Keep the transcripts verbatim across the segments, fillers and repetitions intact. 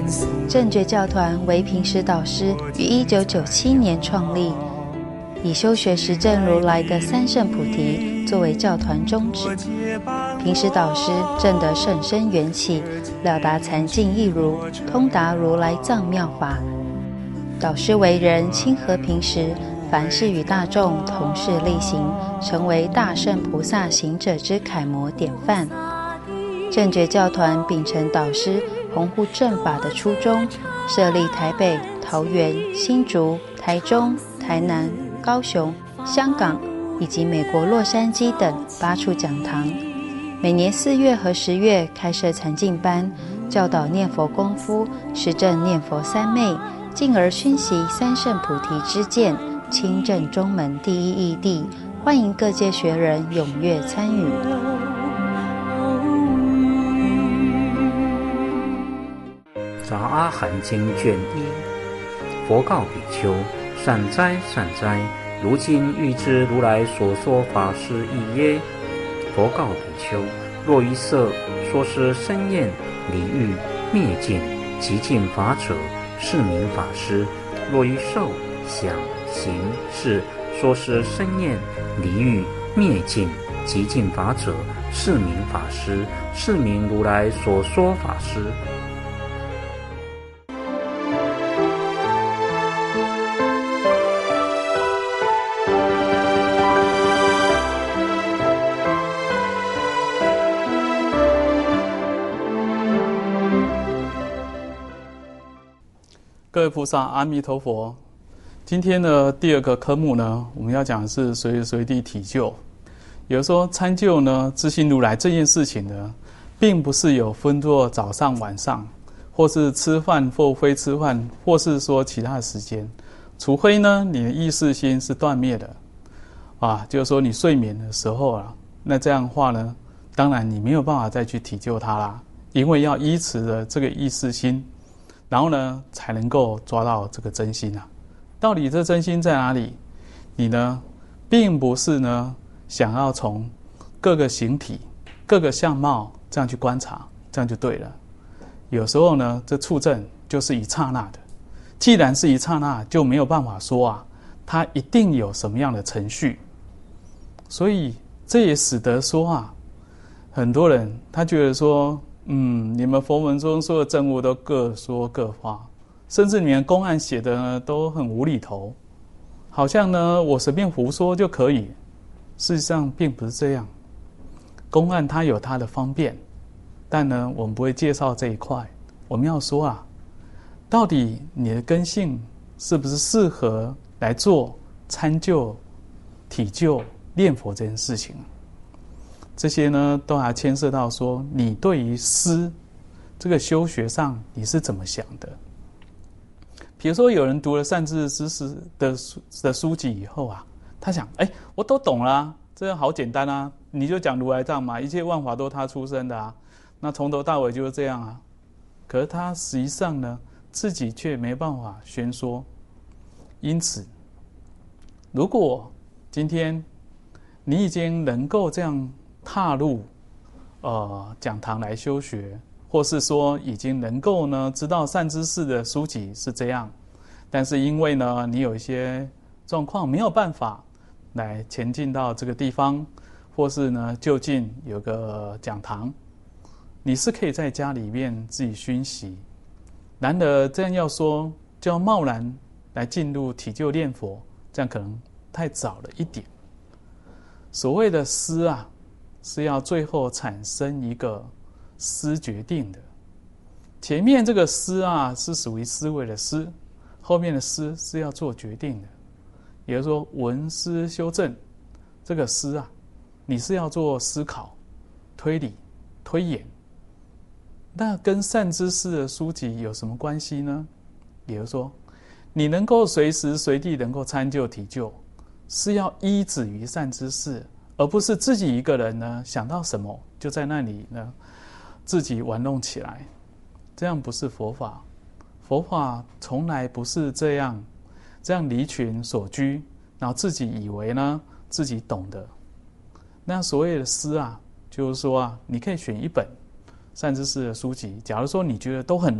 正觉教团为平时导师于一九九七年创立，以修学实证如来的三圣菩提作为教团宗旨。平时导师证得甚深缘起，了达禅境义如，通达如来藏妙法。导师为人亲和平时，凡事与大众同事力行，成为大圣菩萨行者之楷模典范。正觉教团秉承导师弘护正法的初衷，设立台北、桃园、新竹、台中、台南、高雄、香港以及美国洛杉矶等八处讲堂，每年四月和十月开设禅境班，教导念佛功夫，实证念佛三昧，进而熏习三圣菩提之见，亲证中门第一义谛，欢迎各界学人踊跃参与。 杂阿含经卷一，佛告比丘：善哉善哉，如今欲知如来所说法是义耶？佛告比丘：若于色说是生厌离欲灭尽极尽法者，是名法师；若于受想行识说是生厌离欲灭尽极尽法者，是名法师，是名如来所说法师。 各位菩萨，阿弥陀佛。今天呢，第二个科目呢，我们要讲的是随时随地体救。有人说参究呢，自信如来这件事情呢，并不是有分作早上、晚上，或是吃饭或非吃饭，或是说其他的时间，除非呢，你的意识心是断灭的，啊，就是说你睡眠的时候啊，那这样的话呢，当然你没有办法再去体救它啦，因为要依持着这个意识心。然后呢，才能够抓到这个真心啊。到底这真心在哪里？你呢，并不是呢想要从各个形体、各个相貌这样去观察，这样就对了。有时候呢，这触证就是一刹那的。既然是一刹那，就没有办法说啊，它一定有什么样的程序。所以这也使得说啊，很多人他觉得说，嗯，你们佛门中说的证悟都各说各话，甚至你们公案写的呢都很无厘头，好像呢我随便胡说就可以。事实上并不是这样，公案它有它的方便，但呢我们不会介绍这一块。我们要说啊，到底你的根性是不是适合来做参究、体究、念佛这件事情？这些呢，都还牵涉到说，你对于思这个修学上，你是怎么想的？比如说，有人读了善知识知识的书的书籍以后啊，他想，哎，我都懂了啊，这样好简单啊，你就讲如来藏嘛，一切万法都他出生的啊，那从头到尾就是这样啊。可是他实际上呢，自己却没办法宣说。因此，如果今天你已经能够这样踏入呃讲堂来修学，或是说已经能够呢知道善知识的书籍是这样，但是因为呢你有一些状况没有办法来前进到这个地方，或是呢就近有个讲堂，你是可以在家里面自己熏习。然而这样要说就要贸然来进入体就念佛，这样可能太早了一点。所谓的思啊，是要最后产生一个思决定的。前面这个思啊是属于思维的思，后面的思是要做决定的。也就是说，闻思修正这个思啊，你是要做思考、推理、推演。那跟善知识的书籍有什么关系呢？也就是说，你能够随时随地能够参究体究，是要依止于善知识，而不是自己一个人呢想到什么就在那里呢自己玩弄起来，这样不是佛法。佛法从来不是这样，这样离群所居，然后自己以为呢自己懂的。那所谓的思啊，就是说啊，你可以选一本善知识的书籍，假如说你觉得都很难，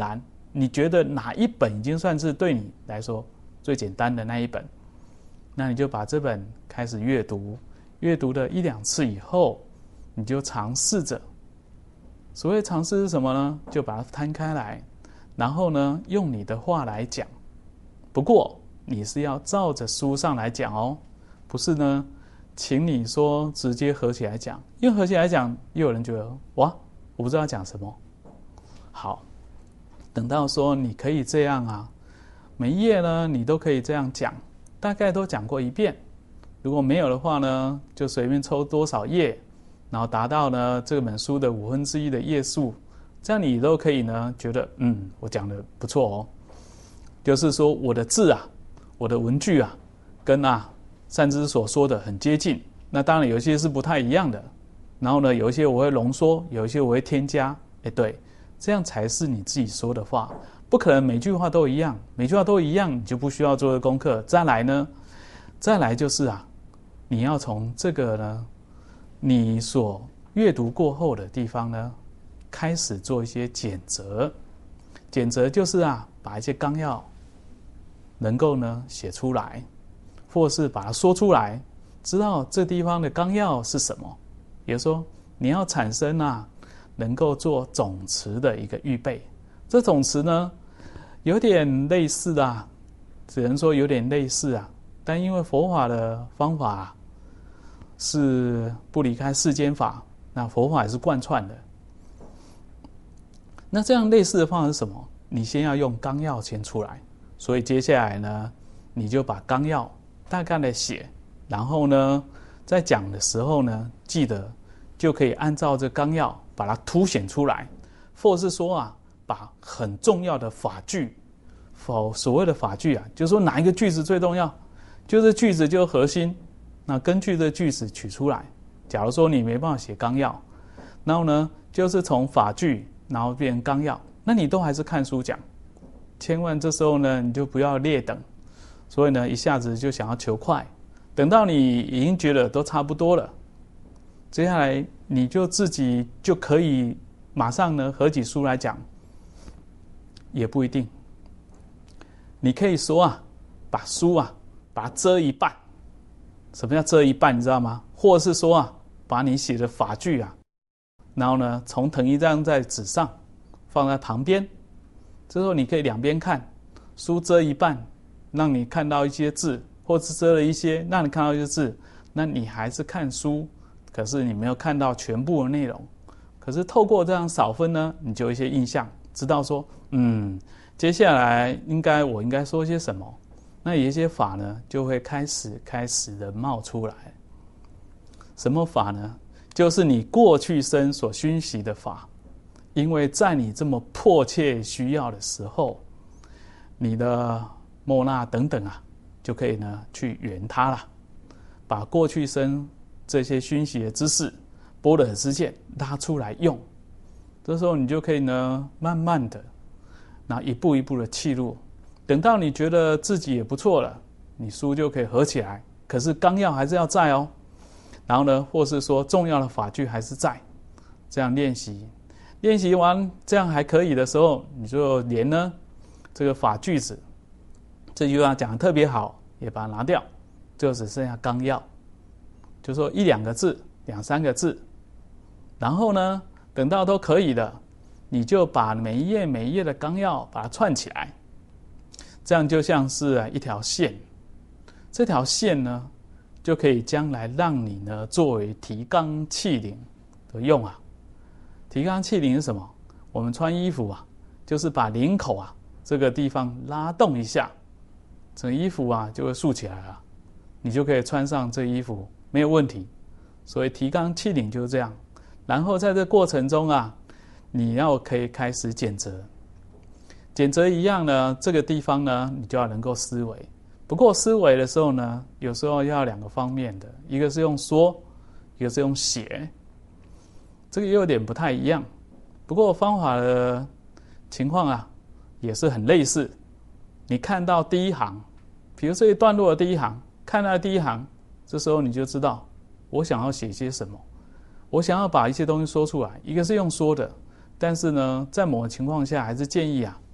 你觉得哪一本已经算是对你来说最简单的那一本，那你就把这本开始阅读，阅读了一两次以后，你就尝试着，所谓尝试是什么呢？就把它摊开来，然后呢用你的话来讲，不过你是要照着书上来讲哦，不是呢请你说直接合起来讲，因为合起来讲又有人觉得哇我不知道讲什么。好，等到说你可以这样啊，每一页呢你都可以这样讲，大概都讲过一遍，如果没有的话呢，就随便抽多少页，然后达到呢这本书的五分之一的页数，这样你都可以呢觉得嗯我讲的不错哦，就是说我的字啊，我的文句啊，跟啊善知所说的很接近。那当然有一些是不太一样的，然后呢有一些我会浓缩，有一些我会添加，哎对，这样才是你自己说的话，不可能每句话都一样，每句话都一样你就不需要做功课。再来呢，再来就是啊，你要从这个呢你所阅读过后的地方呢，开始做一些检责。检责就是啊，把一些纲要能够呢写出来，或是把它说出来，知道这地方的纲要是什么。也就是说，你要产生啊，能够做总持的一个预备。这总持呢，有点类似啊，只能说有点类似啊，但因为佛法的方法啊，是不离开世间法，那佛法也是贯穿的。那这样类似的方法是什么？你先要用纲要先出来，所以接下来呢，你就把纲要大概的写，然后呢，在讲的时候呢，记得就可以按照这纲要把它凸显出来，或是说啊，把很重要的法句，所所谓的法句啊，就是说哪一个句子最重要，就是句子就是核心，那根据这句子取出来。假如说你没办法写纲要，然后呢，就是从法句然后变成纲要，那你都还是看书讲，千万这时候呢你就不要劣等，所以呢一下子就想要求快，等到你已经觉得都差不多了，接下来你就自己就可以马上呢合起书来讲，也不一定。你可以说啊，把书啊把它遮一半。什么叫遮一半你知道吗？或是说啊，把你写的法句啊，然后呢从誊一张在纸上放在旁边，之后你可以两边看，书遮一半让你看到一些字，或是遮了一些让你看到一些字，那你还是看书，可是你没有看到全部的内容。可是透过这样少分呢，你就有一些印象，知道说嗯接下来应该我应该说些什么，那有一些法呢就会开始开始的冒出来。什么法呢？就是你过去生所熏习的法，因为在你这么迫切需要的时候，你的莫那等等啊，就可以呢去圆它了，把过去生这些熏习的知识、般若知见拉出来用。这时候你就可以呢慢慢的，然后一步一步的契入，等到你觉得自己也不错了，你书就可以合起来，可是纲要还是要在哦。然后呢，或是说重要的法句还是在，这样练习，练习完这样还可以的时候，你就连呢这个法句子，这句话讲得特别好，也把它拿掉，就只剩下纲要，就说一两个字、两三个字，然后呢，等到都可以了，你就把每一页每一页的纲要把它串起来，这样就像是一条线，这条线呢，就可以将来让你呢作为提纲挈领的用啊。提纲挈领是什么？我们穿衣服啊，就是把领口啊这个地方拉动一下，整个衣服啊就会竖起来了，你就可以穿上这衣服没有问题。所以提纲挈领就是这样。然后在这过程中啊，你要可以开始检责，检责一样呢，这个地方呢你就要能够思维。不过思维的时候呢，有时候要两个方面的，一个是用说，一个是用写，这个有点不太一样。不过方法的情况啊，也是很类似。你看到第一行，比如这一段落的第一行，看到第一行，这时候你就知道我想要写些什么，我想要把一些东西说出来。一个是用说的，但是呢，在某个情况下还是建议啊，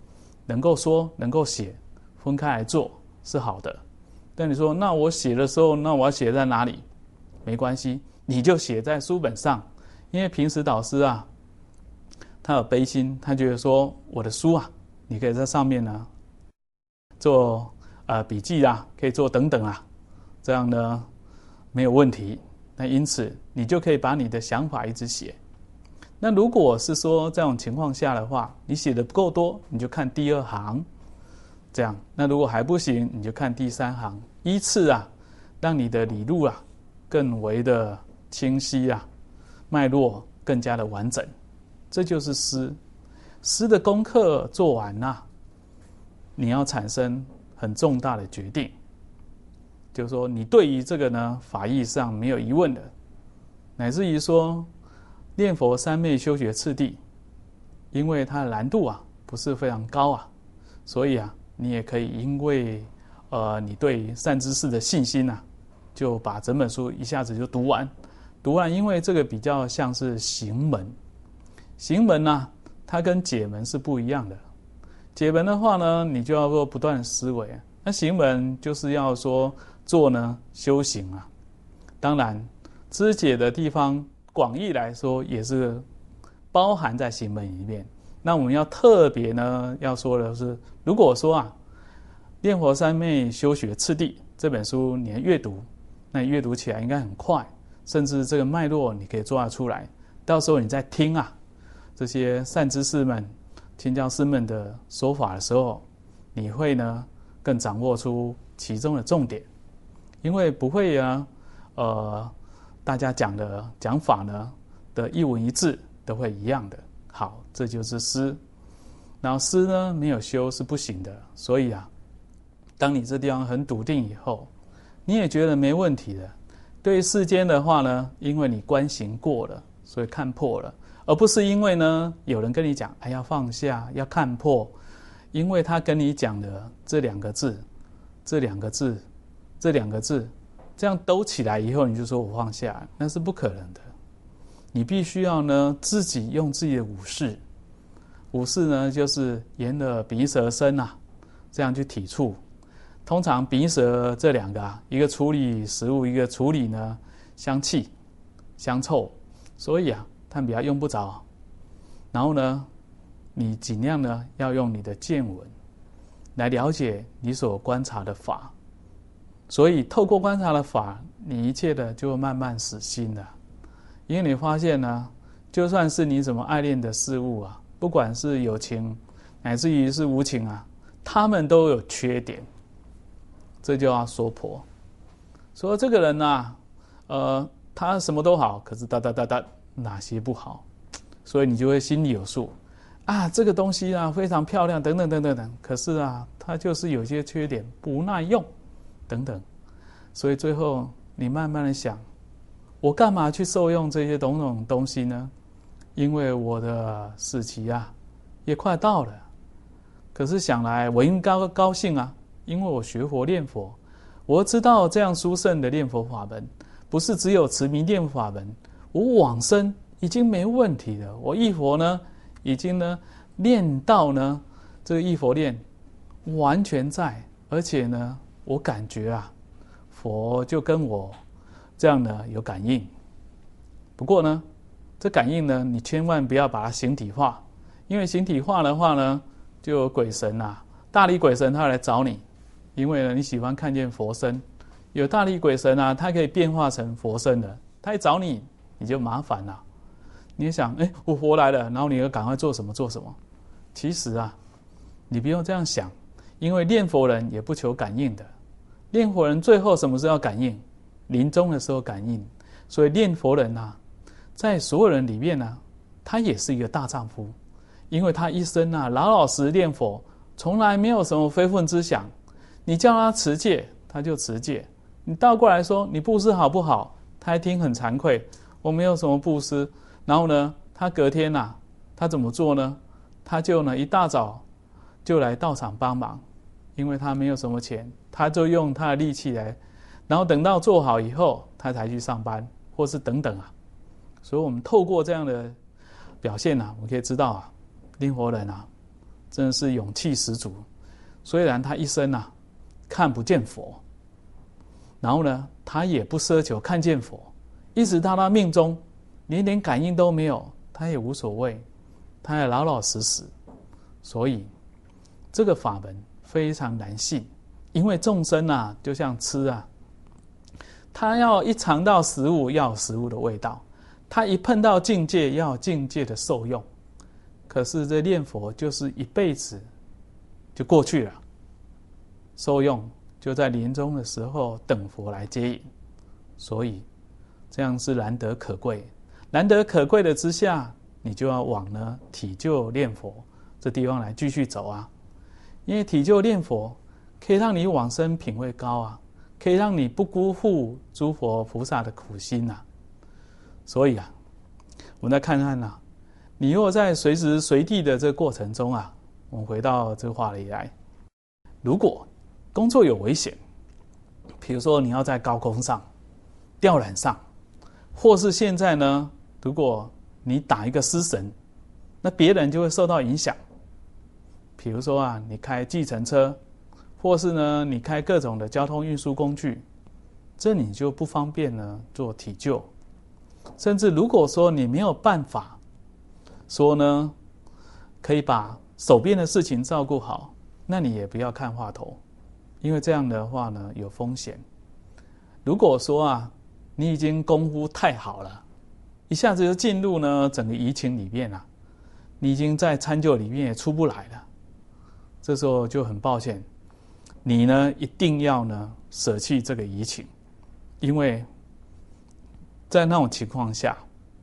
能够说能够写分开来做是好的。但你说那我写的时候，那我要写在哪里？没关系，你就写在书本上。因为平时导师啊，他有悲心，他觉得说我的书啊，你可以在上面呢做呃笔记啊，可以做等等啊，这样呢没有问题。那因此你就可以把你的想法一直写。那如果是说这种情况下的话，你写的不够多，你就看第二行，这样。那如果还不行，你就看第三行，依次啊，让你的理路啊更为的清晰啊，脉络更加的完整。这就是诗。诗的功课做完啊，你要产生很重大的决定，就是说你对于这个呢法义上没有疑问的，乃至于说念佛三昧修学次第，因为它的难度啊不是非常高啊，所以啊你也可以因为呃你对善知识的信心啊，就把整本书一下子就读完。读完，因为这个比较像是行门，行门啊它跟解门是不一样的。解门的话呢，你就要说不断思维，那行门就是要说做呢修行啊。当然知解的地方广义来说也是包含在行门里面。那我们要特别呢要说的是，如果说啊念佛三昧修学次第这本书你阅读，那你阅读起来应该很快，甚至这个脉络你可以抓得出来。到时候你在听啊这些善知识们亲教师们的说法的时候，你会呢更掌握出其中的重点，因为不会啊呃大家讲的讲法呢的一文一字都会一样的。好，这就是诗。然后诗呢没有修是不行的，所以啊当你这地方很笃定以后，你也觉得没问题的。对于世间的话呢，因为你观行过了，所以看破了，而不是因为呢有人跟你讲哎要放下要看破，因为他跟你讲的这两个字这两个字这两个字这样兜起来以后你就说我放下，那是不可能的。你必须要呢自己用自己的五识，五识呢就是眼耳鼻舌身啊，这样去体触。通常鼻舌这两个啊，一个处理食物，一个处理呢香气香臭，所以啊它比较用不着。然后呢你尽量呢要用你的见闻来了解你所观察的法，所以透过观察的法，你一切的就会慢慢死心了。因为你发现呢，就算是你怎么爱恋的事物啊，不管是有情乃至于是无情啊，他们都有缺点。这就要说破，说这个人啊呃他什么都好，可是哒哒哒哒哪些不好，所以你就会心里有数啊，这个东西啊非常漂亮等等等等等，可是啊它就是有些缺点，不耐用等等。所以最后你慢慢的想，我干嘛去受用这些种种东西呢？因为我的死期啊也快到了，可是想来我应该高兴啊，因为我学佛念佛，我知道这样殊胜的念佛法门不是只有持名念佛法门，我往生已经没问题了。我忆佛呢已经呢念到呢这个忆佛念完全在，而且呢我感觉啊佛就跟我这样呢有感应。不过呢这感应呢你千万不要把它形体化，因为形体化的话呢就有鬼神啊，大力鬼神他来找你，因为呢你喜欢看见佛身，有大力鬼神啊他可以变化成佛身的，他一找你你就麻烦了。你想哎我佛来了，然后你要赶快做什么做什么。其实啊你不用这样想，因为念佛人也不求感应的，念佛人最后什么时候要感应？临终的时候感应。所以念佛人啊在所有人里面啊他也是一个大丈夫，因为他一生啊老老实念佛，从来没有什么非分之想。你叫他持戒他就持戒，你倒过来说你布施好不好，他一听很惭愧，我没有什么布施。然后呢他隔天啊他怎么做呢？他就呢一大早就来道场帮忙，因为他没有什么钱，他就用他的力气来，然后等到做好以后他才去上班或是等等啊。所以我们透过这样的表现啊，我们可以知道啊念佛人啊真的是勇气十足。虽然他一生啊看不见佛，然后呢他也不奢求看见佛，一直到他命中连点感应都没有，他也无所谓，他也老老实实。所以这个法门非常难信，因为众生啊就像吃啊，他要一尝到食物要有食物的味道，他一碰到境界要有境界的受用。可是这念佛就是一辈子就过去了，受用就在临终的时候等佛来接引，所以这样是难得可贵。难得可贵的之下，你就要往呢体就念佛这地方来继续走啊。因为体就念佛可以让你往生品位高啊，可以让你不辜负诸佛菩萨的苦心啊。所以啊，我们再看看啊，你若在随时随地的这个过程中啊，我们回到这个话题来，如果工作有危险，比如说你要在高空上、吊篮上，或是现在呢，如果你打一个失神，那别人就会受到影响。比如说啊，你开计程车，或是呢你开各种的交通运输工具，这你就不方便呢做体就。甚至如果说你没有办法说呢可以把手边的事情照顾好，那你也不要看话头，因为这样的话呢有风险。如果说啊你已经功夫太好了，一下子就进入呢整个移情里面啊，你已经在参究里面也出不来了，这时候就很抱歉，你呢一定要呢舍弃这个移情。因为在那种情况下，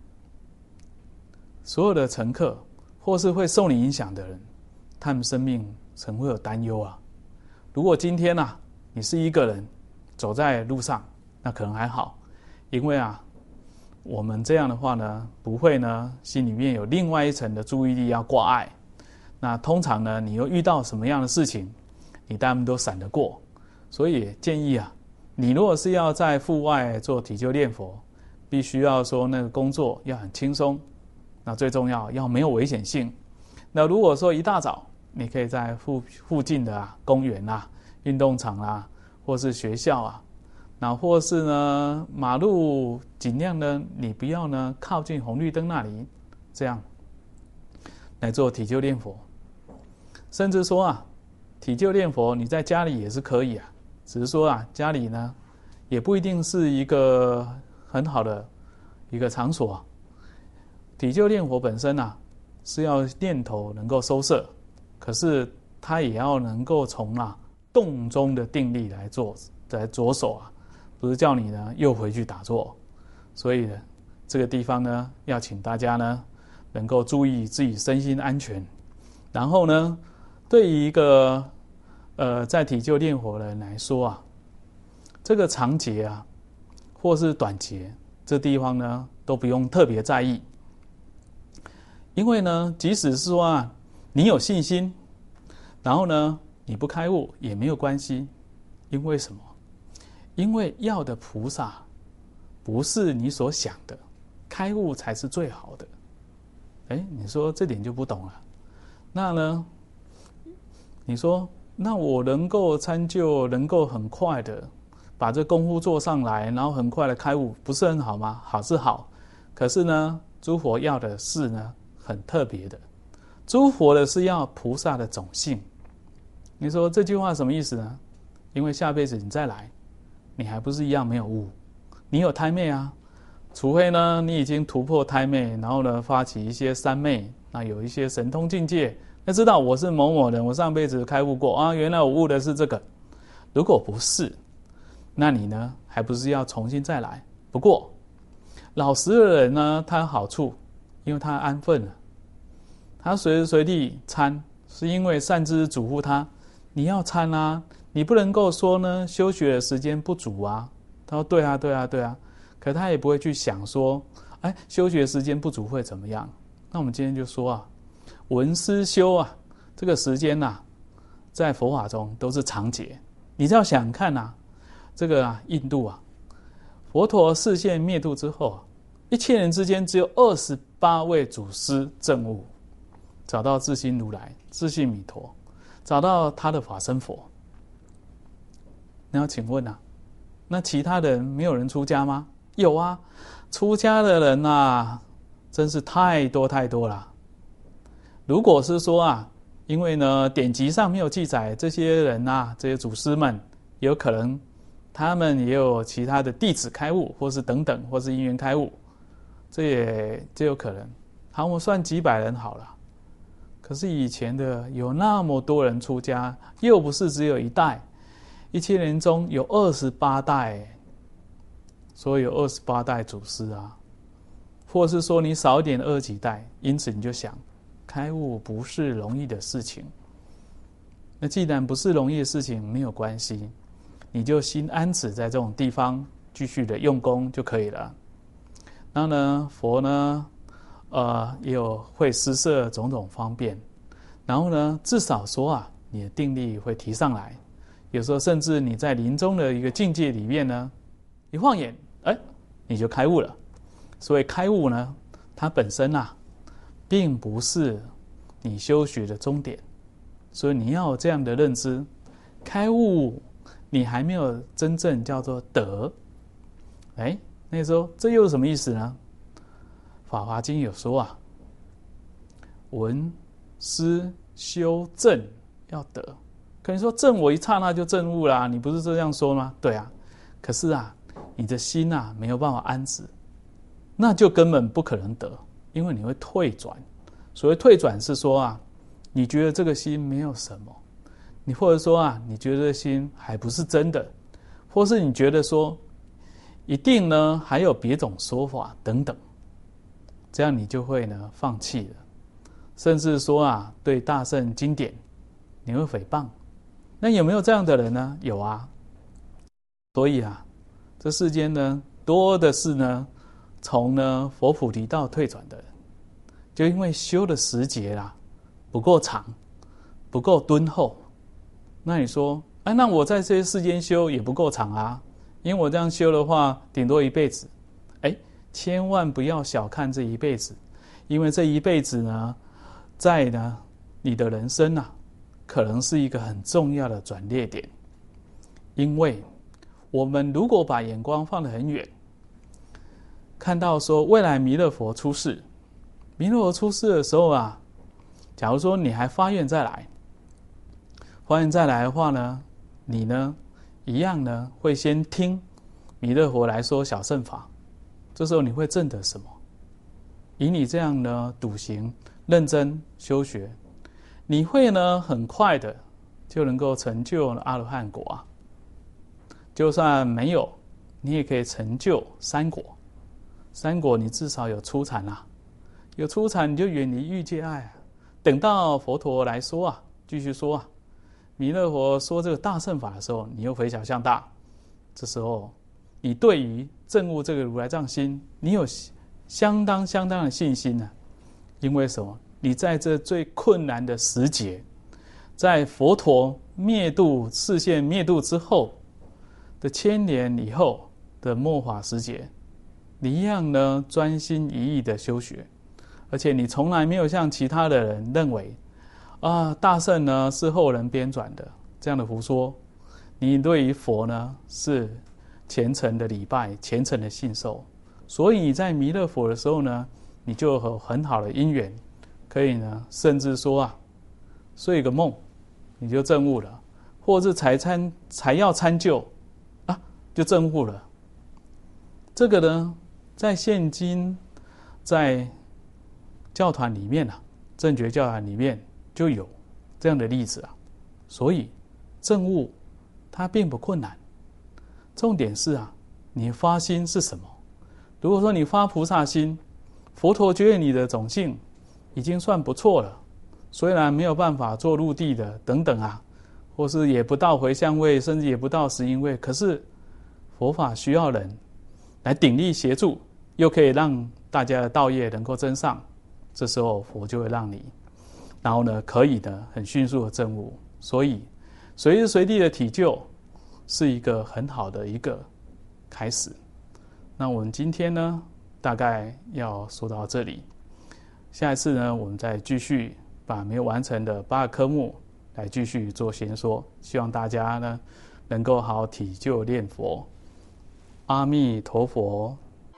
所有的乘客或是会受你影响的人，他们生命曾会有担忧啊。如果今天啊你是一个人走在路上，那可能还好，因为啊我们这样的话呢不会呢心里面有另外一层的注意力要挂碍。那通常呢你又遇到什么样的事情，你大部分都闪得过。所以建议啊，你如果是要在户外做体就念佛，必须要说那个工作要很轻松，那最重要要没有危险性。那如果说一大早你可以在附附近的啊公园啊、运动场啊，或是学校啊，那或是呢马路，尽量呢你不要呢靠近红绿灯那里，这样来做体就念佛。甚至说啊体就念佛你在家里也是可以啊，只是说啊家里呢也不一定是一个很好的一个场所啊。体就念佛本身啊是要念头能够收摄，可是它也要能够从啊动中的定力来做来着手啊，不是叫你呢又回去打坐。所以呢这个地方呢要请大家呢能够注意自己身心安全。然后呢对于一个呃在体就念佛的人来说啊，这个长劫啊或是短劫，这地方呢都不用特别在意。因为呢即使是说啊你有信心，然后呢你不开悟也没有关系。因为什么？因为要的菩萨不是你所想的，开悟才是最好的。哎，你说这点就不懂了。那呢你说那我能够参就，能够很快的把这功夫做上来，然后很快的开悟，不是很好吗？好是好，可是呢诸佛要的是呢很特别的，诸佛的是要菩萨的种性。你说这句话什么意思呢？因为下辈子你再来，你还不是一样没有悟，你有胎昧啊。除非呢你已经突破胎昧，然后呢发起一些三昧，那有一些神通境界，那知道我是某某人，我上辈子开悟过啊，原来我悟的是这个。如果不是，那你呢还不是要重新再来。不过老实的人呢他有好处，因为他安分了，他随时随地参，是因为善知识嘱咐他你要参啊，你不能够说呢修学的时间不足啊。他说对啊对啊对啊，可他也不会去想说哎，修学时间不足会怎么样。那我们今天就说啊，闻思修啊，这个时间啊在佛法中都是长劫。你只要想看啊，这个啊印度啊佛陀示现灭度之后啊，一千年之间只有二十八位祖师证悟， 找到自心如来、自性弥陀，找到他的法身佛。那要请问啊，那其他人没有人出家吗？有啊，出家的人啊，真是太多太多了。如果是说啊，因为呢典籍上没有记载这些人啊，这些祖师们，有可能他们也有其他的弟子开悟，或是等等，或是因缘开悟，这也这有可能。好，我们算几百人好了。可是以前的有那么多人出家，又不是只有一代，一千年中有二十八代，所以有二十八代祖师啊。或是说你少一点二几代，因此你就想，开悟不是容易的事情。那既然不是容易的事情，没有关系，你就心安止在这种地方，继续的用功就可以了。然后呢，佛呢，呃，也有会施设种种方便，然后呢，至少说啊，你的定力会提上来。有时候甚至你在临终的一个境界里面呢，一晃眼，哎，你就开悟了。所以开悟呢，它本身啊，并不是你修学的终点，所以你要有这样的认知。开悟，你还没有真正叫做得。哎，那时候这又是什么意思呢？法华经有说啊，闻思修正要得。可能说正我一刹那就证悟啦，你不是这样说吗？对啊，可是啊，你的心啊没有办法安止，那就根本不可能得，因为你会退转。所谓退转是说啊，你觉得这个心没有什么，你或者说啊，你觉得这个心还不是真的，或是你觉得说一定呢还有别种说法等等，这样你就会呢放弃了，甚至说啊对大乘经典你会诽谤。那有没有这样的人呢？有啊。所以啊，这世间呢多的是呢从呢佛菩提道退转的人，就因为修的时节啦不够长，不够敦厚。那你说，哎，那我在这些世间修也不够长啊，因为我这样修的话，顶多一辈子。哎，千万不要小看这一辈子，因为这一辈子呢，在呢你的人生啊，可能是一个很重要的转捩点。因为我们如果把眼光放得很远，看到说未来弥勒佛出世，弥勒佛出世的时候啊，假如说你还发愿再来，发愿再来的话呢，你呢一样呢会先听弥勒佛来说小乘法，这时候你会证得什么？以你这样呢笃行认真修学，你会呢很快的就能够成就阿罗汉果啊。就算没有，你也可以成就三果。三果你至少有初禅啊，有初禅你就远离欲界爱啊。等到佛陀来说啊，继续说啊，弥勒佛说这个大乘法的时候，你又回小向大，这时候你对于证悟这个如来藏心，你有相当相当的信心啊。因为什么？你在这最困难的时节，在佛陀灭度示现灭度之后的千年以后的末法时节，你一样呢专心一意的修学，而且你从来没有像其他的人认为啊大乘呢是后人编纂的这样的胡说。你对于佛呢是虔诚的礼拜，虔诚的信受，所以你在弥勒佛的时候呢，你就有很好的因缘，可以呢甚至说啊睡个梦你就证悟了，或是才参才要参究啊就证悟了。这个呢在现今在教团里面啊，正觉教团里面就有这样的例子啊。所以证悟它并不困难，重点是啊你发心是什么。如果说你发菩萨心，佛陀觉得你的种性已经算不错了，虽然没有办法做入地的等等啊，或是也不到回向位，甚至也不到十因位，可是佛法需要人来鼎力协助，又可以让大家的道业能够增上，这时候佛就会让你，然后呢可以呢很迅速的证悟。所以随时随地的体救是一个很好的一个开始。那我们今天呢大概要说到这里，下一次呢我们再继续把把没有完成的八个科目来继续做先说，希望大家呢能够好好体就念佛。阿弥陀佛。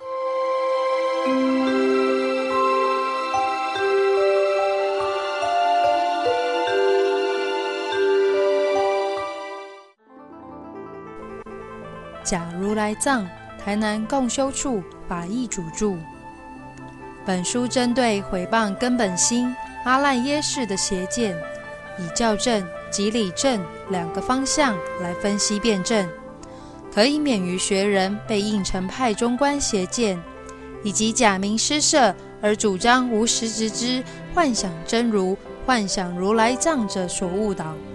假如来藏，台南共修处法义主著。本书针对毁谤根本心阿赖耶识的邪见，以教正及理正两个方向来分析辩证，可以免于学人被应成派中观邪见，以及假名施设而主张无实质之幻想真如、幻想如来藏者所误导。